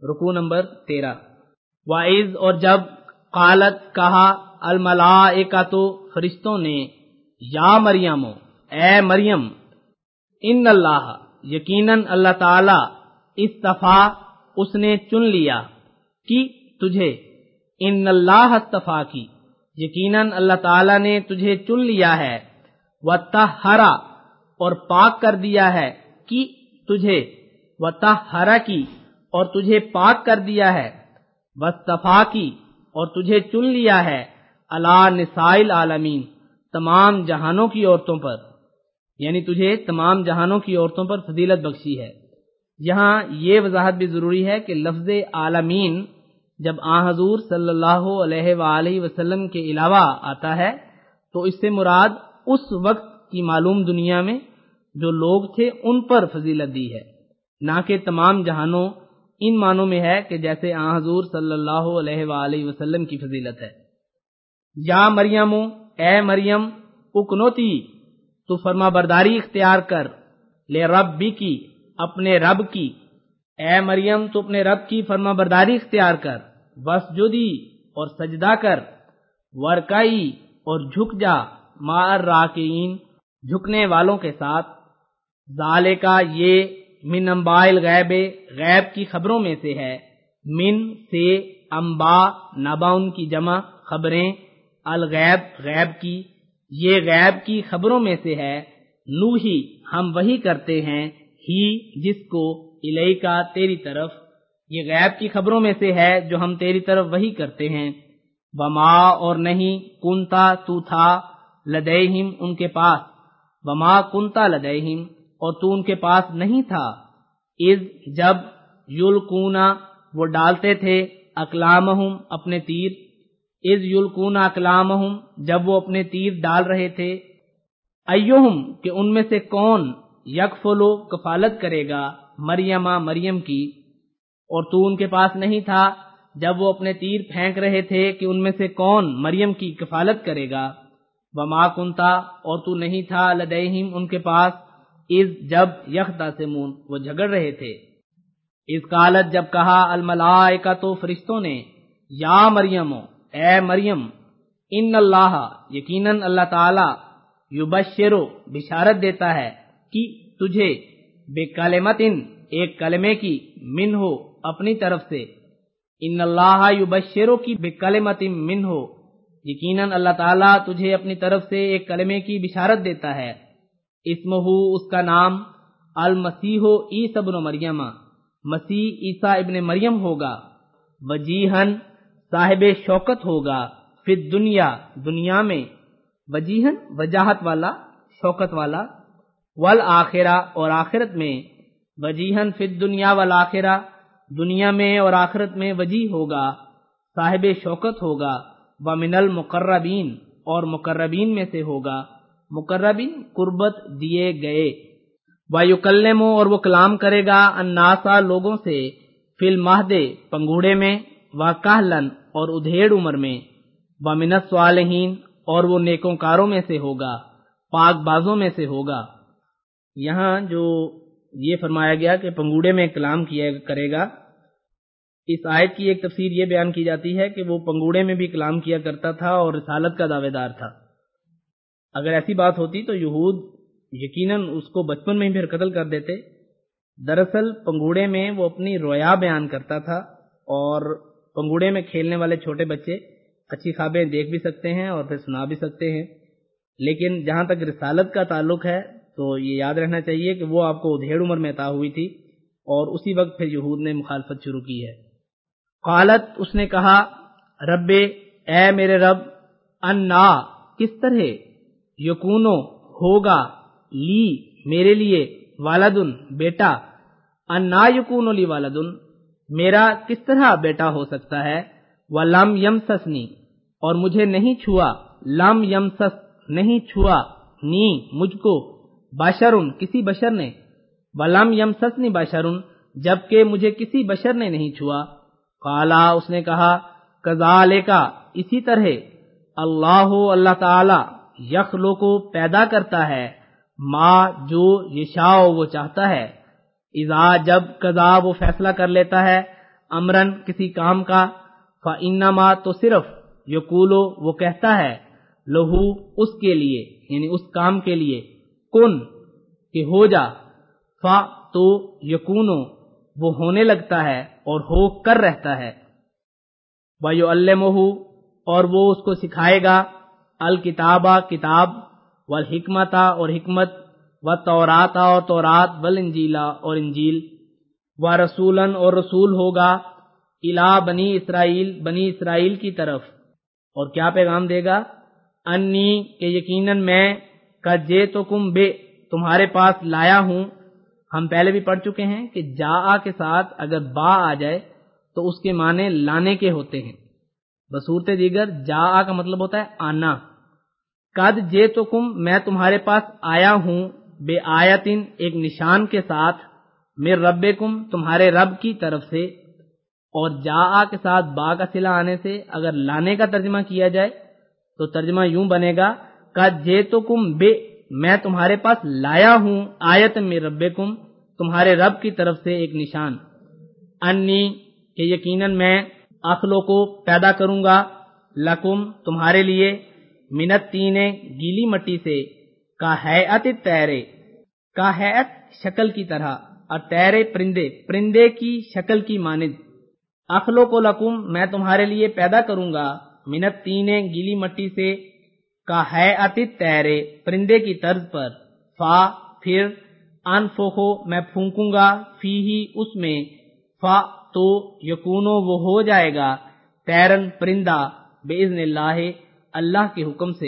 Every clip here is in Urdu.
رکوع نمبر 13۔ وَإِذْ اور جب قالت کہا الملائکۃ فرشتوں نے یا مریم اے مریم ان اللہ یقیناً اللہ تعالی استفا اس نے چن لیا کی تجھے، ان اللہ استفا کی یقیناً اللہ تعالی نے تجھے چن لیا ہے، وطہرا اور پاک کر دیا ہے کی تجھے، وطہرا کی اور تجھے پاک کر دیا ہے، واصطفا کی اور تجھے چن لیا ہے، علی نساء العالمین تمام جہانوں کی عورتوں پر، یعنی تجھے تمام جہانوں کی عورتوں پر فضیلت بخشی ہے۔ یہاں یہ وضاحت بھی ضروری ہے کہ لفظ عالمین جب حضور صلی اللہ علیہ وآلہ وسلم کے علاوہ آتا ہے تو اس سے مراد اس وقت کی معلوم دنیا میں جو لوگ تھے ان پر فضیلت دی ہے، نہ کہ تمام جہانوں ان معنوں میں ہے کہ جیسے حضور صلی اللہ علیہ وآلہ وسلم کی فضیلت ہے۔ یا مریم اے مریم اکنوتی تو فرما برداری اختیار کر، لے ربی کی اپنے رب کی، اے مریم تو اپنے رب کی فرما برداری اختیار کر، وسجدی اور سجدہ کر، ورکعی اور جھک جا، مع الراکعین جھکنے والوں کے ساتھ، ذالکا یہ من انباء الغیب غیب کی خبروں میں سے ہے، من سے انباء نبا ان کی جمع خبریں، الغیب غیب کی، یہ غیب کی خبروں میں سے ہے، نوحی ہم وحی کرتے ہیں، ہی جس کو الیکا تیری طرف، یہ غیب کی خبروں میں سے ہے جو ہم تیری طرف وحی کرتے ہیں، وما اور نہیں، کنتا تو تھا، لدیہم ان کے پاس، وما کنتا لدیہم اور تو ان کے پاس نہیں تھا، اذ جب یلقونا وہ ڈالتے تھے، اقلامہم اپنے تیر، اذ یلقونا اقلامہم جب وہ اپنے تیر ڈال رہے تھے، ایہم کہ ان میں سے کون، یکفلو کفالت کرے گا، مریم کی، اور تو ان کے پاس نہیں تھا جب وہ اپنے تیر پھینک رہے تھے کہ ان میں سے کون مریم کی کفالت کرے گا، وما کنتا اور تو نہیں تھا، لدیہم ان کے پاس، اذ جب یختصمون وہ جھگڑ رہے تھے، اذ قالت جب کہا الملائکۃ فرشتوں نے یا مریم اے مریم ان اللہ یقیناً اللہ تعالی یبشرو بشارت دیتا ہے کہ تجھے، بکلمتن ایک کلمے کی، منہ اپنی طرف سے، ان اللہ یبشرو کی بکلمتن منہ یقیناً اللہ تعالیٰ تجھے اپنی طرف سے ایک کلمے کی بشارت دیتا ہے، اسمہ اس کا نام، المسیح عیسی ابن مریم مسیح عیسیٰ ابن مریم ہوگا، وجیہن صاحب شوکت ہوگا، فی الدنیا دنیا میں، وجیہن وجاہت والا شوکت والا، والآخرہ اور آخرت میں، وجیہن فی الدنیا والآخرہ دنیا میں اور آخرت میں وجیح ہوگا، صاحب شوکت ہوگا، ومن المقربین اور مقربین میں سے ہوگا، مقربین قربت دیے گئے، ویکلم اور وہ کلام کرے گا، الناسا لوگوں سے، فی المہد پنگوڑے میں، وکہلن اور ادھیڑ عمر میں، ومن الصالحین اور وہ نیکوں کاروں میں سے ہوگا، پاک بازوں میں سے ہوگا۔ یہاں جو یہ فرمایا گیا کہ پنگوڑے میں کلام کیا کرے گا، اس آیت کی ایک تفسیر یہ بیان کی جاتی ہے کہ وہ پنگوڑے میں بھی کلام کیا کرتا تھا اور رسالت کا دعوے دار تھا۔ اگر ایسی بات ہوتی تو یہود یقیناً اس کو بچپن میں ہی پھر قتل کر دیتے۔ دراصل پنگوڑے میں وہ اپنی رویا بیان کرتا تھا، اور پنگوڑے میں کھیلنے والے چھوٹے بچے اچھی خوابیں دیکھ بھی سکتے ہیں اور پھر سنا بھی سکتے ہیں، لیکن جہاں تک رسالت کا تعلق ہے تو یہ یاد رہنا چاہیے کہ وہ آپ کو ادھیڑ عمر میں عطا ہوئی تھی، اور اسی وقت پھر یہود نے مخالفت شروع کی ہے۔ قالت اس نے کہا، رب اے میرے رب، انا کس طرح، یکونو ہوگا، لی میرے لیے، والدن بیٹا، انا یکونو لی والدن میرا کس طرح بیٹا ہو سکتا ہے، ولم یمسسنی اور مجھے نہیں چھوا، لم یمسس نہیں چھوا، نی مجھ کو، بشرن کسی بشر نے، ولم یمسسنی بشرن جبکہ مجھے کسی بشر نے نہیں چھوا۔ قالا اس نے کہا، کذالک اسی طرح، اللہ تعالی یخلق پیدا کرتا ہے، ما جو یشاء وہ چاہتا ہے، اذا جب قضا وہ فیصلہ کر لیتا ہے، امرن کسی کام کا، فإنما تو صرف یقولو وہ کہتا ہے، لہو اس کے لیے یعنی اس کام کے لیے، کن کہ ہو جا، فا تو یکونو وہ ہونے لگتا ہے اور ہو کر رہتا ہے، وَيُعَلِّمُهُ اور وہ اس کو سکھائے گا، الکتابہ کتاب، والحکمتہ اور حکمت، والتوراتہ اور تورات، والانجیلہ اور انجیل، ورسولاً اور رسول ہوگا، الی بنی اسرائیل بنی اسرائیل کی طرف، اور کیا پیغام دے گا، انی کہ یقیناً میں، قد جئتکم بے تمہارے پاس لایا ہوں۔ ہم پہلے بھی پڑھ چکے ہیں کہ جاء کے ساتھ اگر با آ جائے تو اس کے معنی لانے کے ہوتے ہیں، بصورت دیگر جاء کا مطلب ہوتا ہے آنا۔ قد جئتکم میں تمہارے پاس آیا ہوں، بے آیتن ایک نشان کے ساتھ، من ربکم تمہارے رب کی طرف سے، اور جاء کے ساتھ با کا صلہ آنے سے اگر لانے کا ترجمہ کیا جائے تو ترجمہ یوں بنے گا، قد جئتکم بے میں تمہارے پاس لایا ہوں، آیت من ربکم تمہارے رب کی طرف سے ایک نشان، انی کہ یقیناً میں، اخلق کو پیدا کروں گا، لکم تمہارے لیے، من الطین گیلی مٹی سے، کا ہیئت الطیر کا ہیئت شکل کی طرح، اور طیر پرندے کی شکل کی مانند، اخلق لکم میں تمہارے لیے پیدا کروں گا، من الطین گیلی مٹی سے، کا ہیئت الطیر پرندے کی طرز پر، فا پھر، انفخو میں پھونکوں گا، فیہی اس میں، فا تو یکونو وہ ہو جائے گا، طیرن پرندہ، باذن اللہ اللہ کے حکم سے،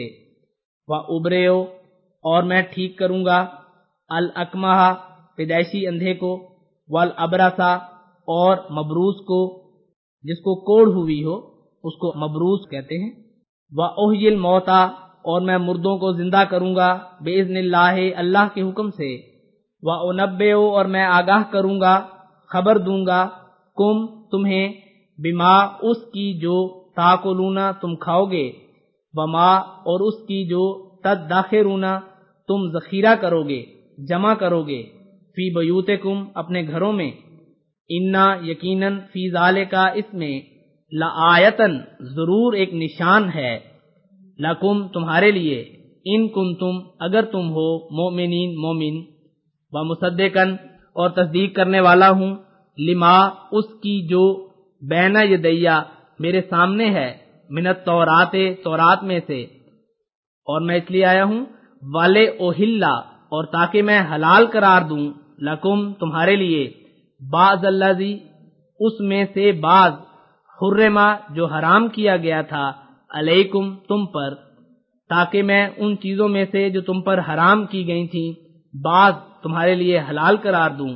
وابریو اور میں ٹھیک کروں گا، الاکمہ پیدائشی اندھے کو، والابرصا اور مبروس کو، جس کو کوڑ ہوئی ہو اس کو مبروس کہتے ہیں، واحیی الموتیٰ اور میں مردوں کو زندہ کروں گا، باذن اللہ اللہ کے حکم سے، وانبئ اور میں آگاہ کروں گا، خبر دوں گا، کم تمہیں، بما اس کی جو تاکلون تم کھاؤ گے، وما اور اس کی جو تدخرون تم ذخیرہ کرو گے جمع کرو گے، فی بیوتکم اپنے گھروں میں، انا یقیناً فی ذالک اس میں، لآیتن ضرور ایک نشان ہے، لکم تمہارے لیے، ان کنتم اگر تم ہو، مؤمنین مومن، ومصدقاً اور تصدیق کرنے والا ہوں، لما اس کی جو، بین یدیہ میرے سامنے ہے، من التورات تورات میں سے، اور میں اس لیے آیا ہوں، والے اوہلا اور تاکہ میں حلال قرار دوں، لکم تمہارے لیے، بعض الذی اس میں سے بعض، حرما جو حرام کیا گیا تھا، علیکم تم پر، تاکہ میں ان چیزوں میں سے جو تم پر حرام کی گئی تھیں بعض تمہارے لیے حلال قرار دوں،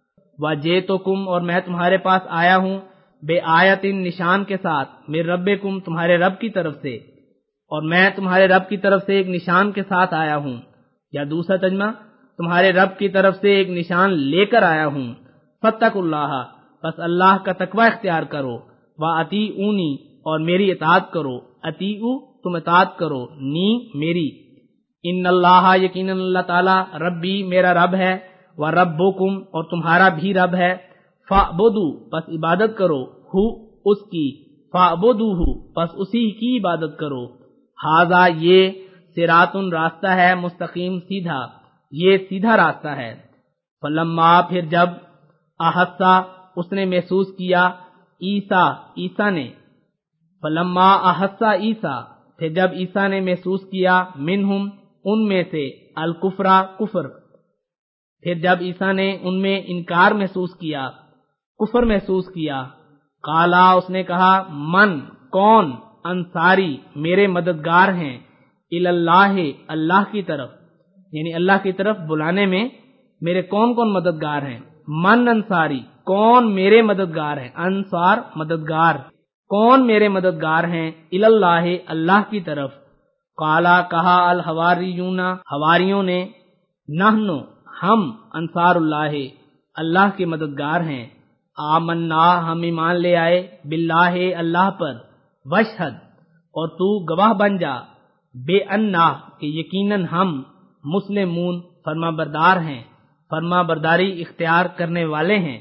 وجئتکم اور میں تمہارے پاس آیا ہوں، بے آیتن نشان کے ساتھ، من ربکم تمہارے رب کی طرف سے، اور میں تمہارے رب کی طرف سے ایک نشان کے ساتھ آیا ہوں، یا دوسرا ترجمہ، تمہارے رب کی طرف سے ایک نشان لے کر آیا ہوں، فاتقوا اللہ بس اللہ کا تقوی اختیار کرو، واطیعونی اور میری اطاعت کرو، اطیعو تم اطاعت کرو، نی میری، ان اللہ یقیناً اللہ تعالی، ربی میرا رب ہے، وربکم اور تمہارا بھی رب ہے، فاعبدوا پس عبادت کرو، ہو اس کی، فاعبدوہ پس اسی کی عبادت کرو، ھذا یہ، صراط راستہ ہے، مستقیم سیدھا، یہ سیدھا راستہ ہے، فلما پھر جب، احسا اس نے محسوس کیا، عیسیٰ نے، فلما احسا عیسیٰ پھر جب عیسیٰ نے محسوس کیا، منہم ان میں سے، الکفرا کفر پھر جب عیسیٰ نے ان میں انکار محسوس کیا، کفر محسوس کیا، قالا اس نے کہا، من کون، انصاری میرے مددگار ہیں، اللہ اللہ کی طرف، یعنی اللہ کی طرف بلانے میں میرے کون کون مددگار ہیں، من انصاری کون میرے مددگار ہیں، انصار مددگار، کون میرے مددگار ہیں، اللہ اللہ کی طرف، قالا کہا، الحواریون حواریوں نے، نحنو ہم، انصار اللہ اللہ کے مددگار ہیں، آمنا ہم ایمان لے آئے، باللہ اللہ پر، واشہد اور تو گواہ بن جا، بے انا کہ یقیناً ہم، مسلمون فرما بردار ہیں، فرما برداری اختیار کرنے والے ہیں،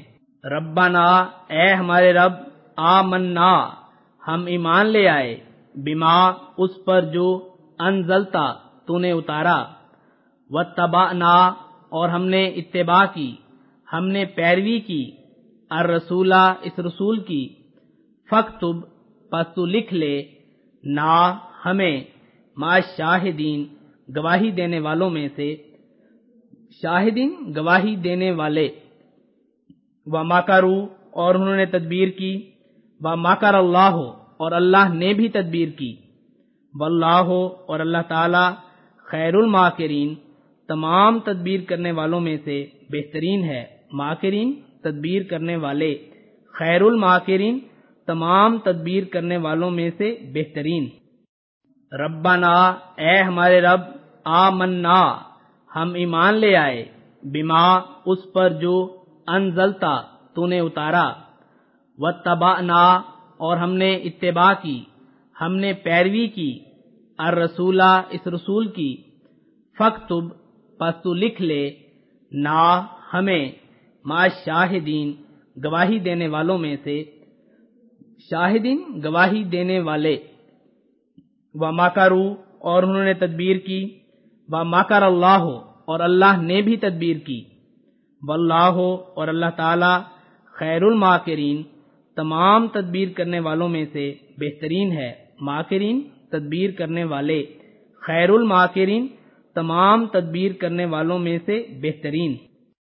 ربنا اے ہمارے رب، آمنا ہم ایمان لے آئے، بما اس پر جو انزلتا تو نے اتارا، واتبعنا اور ہم نے اتباع کی، ہم نے پیروی کی، الرسولہ اس رسول کی، فاکتب پس تو لکھ لے، نا ہمیں، مع شاہدین گواہی دینے والوں میں سے، شاہدین گواہی دینے والے، ومکروا اور انہوں نے تدبیر کی، ومکر اللہ اور اللہ نے بھی تدبیر کی، واللہ اور اللہ تعالی خیر الماکرین تمام تدبیر کرنے والوں میں سے بہترین ہے، ماکرین تدبیر کرنے والے، خیر الماکرین تمام تدبیر کرنے والوں میں سے بہترین۔ ربنا اے ہمارے رب، آمنا ہم ایمان لے آئے، بما اس پر جو انزلتا تو نے اتارا، واتبعنا اور ہم نے اتباع کی، ہم نے پیروی کی، الرسولہ اس رسول کی، فاکتب پس تو لکھ لے، نا ہمیں، مع شاہدین گواہی دینے والوں میں سے، شاہدین گواہی دینے والے، ومکروا اور انہوں نے تدبیر کی، ومکر اللہ اور اللہ نے بھی تدبیر کی، واللہ اور اللہ تعالی خیر الماکرین تمام تدبیر کرنے والوں میں سے بہترین ہے، ماکرین تدبیر کرنے والے، خیر الماکرین تمام تدبیر کرنے والوں میں سے بہترین۔